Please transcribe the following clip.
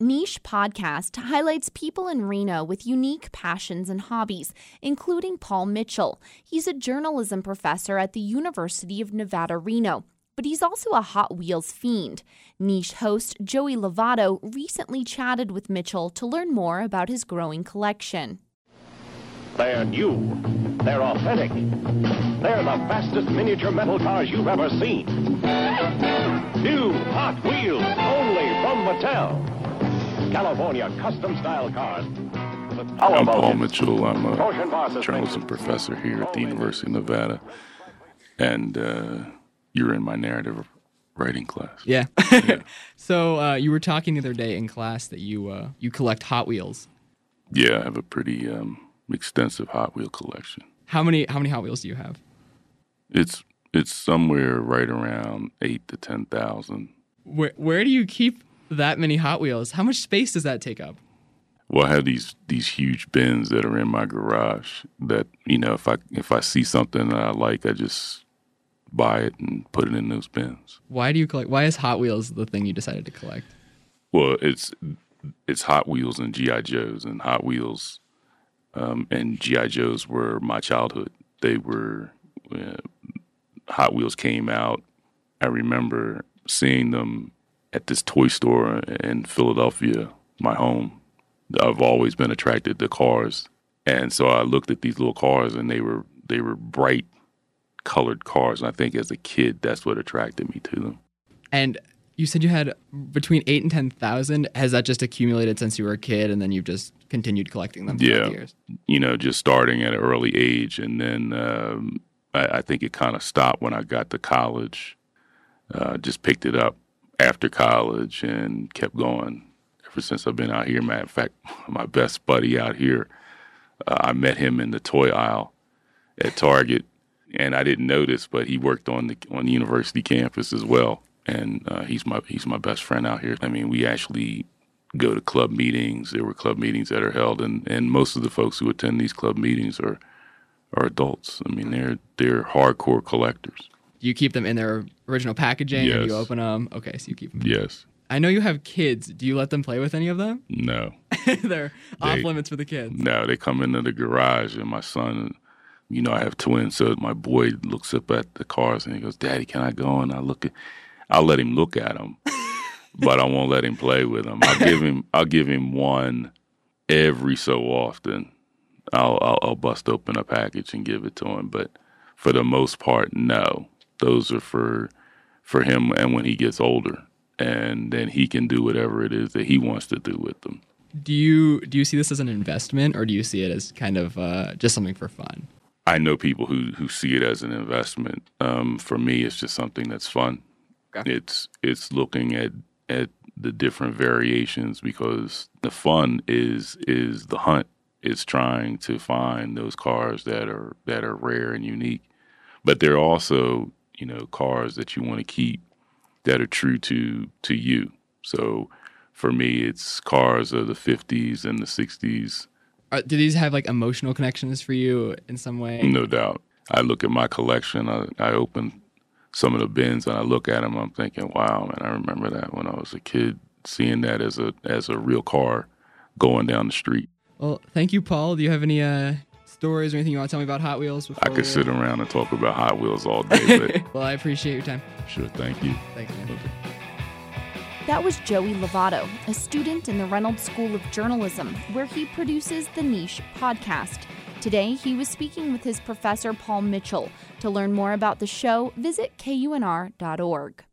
Niche Podcast highlights people in Reno with unique passions and hobbies, including Paul Mitchell. He's a journalism professor at the University of Nevada, Reno, but he's also a Hot Wheels fiend. Niche host Joey Lovato recently chatted with Mitchell to learn more about his growing collection. They're new. They're authentic. They're the fastest miniature metal cars you've ever seen. New Hot Wheels, only from Mattel. California custom-style cars. I'm Paul Mitchell. I'm a journalism professor here at the University of Nevada. And you're in my narrative writing class. Yeah. So you were talking the other day in class that you collect Hot Wheels. Yeah, I have a pretty extensive Hot Wheel collection. How many Hot Wheels do you have? It's somewhere right around 8,000 to 10,000. Where do you keep that many Hot Wheels? How much space does that take up? Well, I have these huge bins that are in my garage that, you know, if I see something that I like, I just buy it and put it in those bins. Why do you collect? Why is Hot Wheels the thing you decided to collect? Well, it's Hot Wheels and G.I. Joes, and Hot Wheels and G.I. Joes were my childhood. They were Hot Wheels came out. I remember seeing them at this toy store in Philadelphia, my home. I've always been attracted to cars, and so I looked at these little cars, and they were bright colored cars. And I think as a kid, that's what attracted me to them. And you said you had between 8,000 and 10,000. Has that just accumulated since you were a kid, and then you've just continued collecting them throughout the years? You know, just starting at an early age, and then I think it kind of stopped when I got to college. Just picked it up after college and kept going ever since I've been out here. Matter of fact, my best buddy out here, I met him in the toy aisle at Target, and I didn't notice, but he worked on the university campus as well. And he's my best friend out here. I mean, we actually go to club meetings. There were club meetings that are held, and most of the folks who attend these club meetings are adults. I mean, they're hardcore collectors. Do you keep them in their original packaging? Yes. Or do you open them? Okay, so you keep them. Yes. I know you have kids. Do you let them play with any of them? No. They're off limits for the kids. No, they come into the garage, and my son, you know, I have twins, so my boy looks up at the cars and he goes, "Daddy, can I go?" And I'll let him look at them, but I won't let him play with them. I'll give him one every so often. I'll bust open a package and give it to him, but for the most part, no. Those are for him, and when he gets older, and then he can do whatever it is that he wants to do with them. Do you see this as an investment, or do you see it as kind of just something for fun? I know people who see it as an investment. For me, it's just something that's fun. Okay. It's looking at the different variations, because the fun is the hunt. It's trying to find those cars that are rare and unique, but they're also, you know, cars that you want to keep that are true to you. So for me, it's cars of the 50s and the 60s. Do these have like emotional connections for you in some way? No doubt. I look at my collection. I open some of the bins and I look at them. I'm thinking, wow, man, I remember that when I was a kid, seeing that as a real car going down the street. Well, thank you, Paul. Do you have any stories or anything you want to tell me about Hot Wheels? I could sit around and talk about Hot Wheels all day. But well, I appreciate your time. Sure, thank you. Thanks, man. Okay. That was Joey Lovato, a student in the Reynolds School of Journalism, where he produces the Niche Podcast. Today, he was speaking with his professor, Paul Mitchell. To learn more about the show, visit KUNR.org.